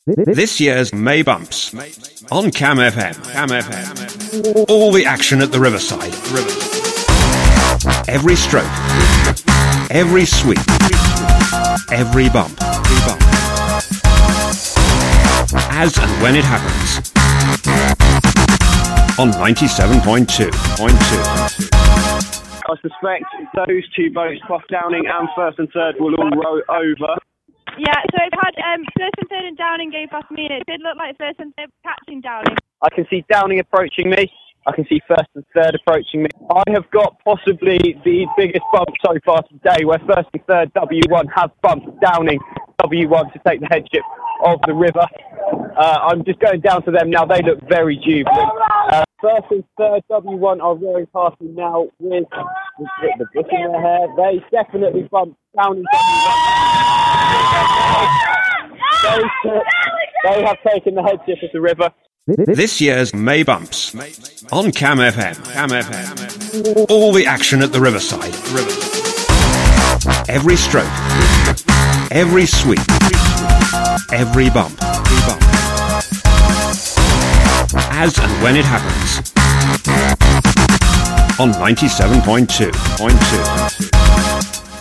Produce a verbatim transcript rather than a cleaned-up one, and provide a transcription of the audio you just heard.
This year's May Bumps on Cam F M. Cam F M. All the action at the Riverside. Every stroke, every sweep, every bump, every bump. As and when it happens. On ninety-seven point two. I suspect those two boats, plus Downing and First and Third, will all row over. Yeah, so we've had um, First and Third and Downing go past me, and it did look like First and Third catching Downing. I can see Downing approaching me. I can see First and Third approaching me. I have got possibly the biggest bump so far today, where First and Third W one have bumped Downing W one to take the headship of the river. Uh, I'm just going down to them now. They look very jubilant. Uh, First and Third W one are rowing past me now with, with the book in their hair. They definitely bumped Downing W one. They, they have taken the headship of the river. This year's May Bumps on Cam F M. Cam F M. All the action at the Riverside. Every stroke, every sweep, every bump, every bump. As and when it happens. On ninety-seven point two.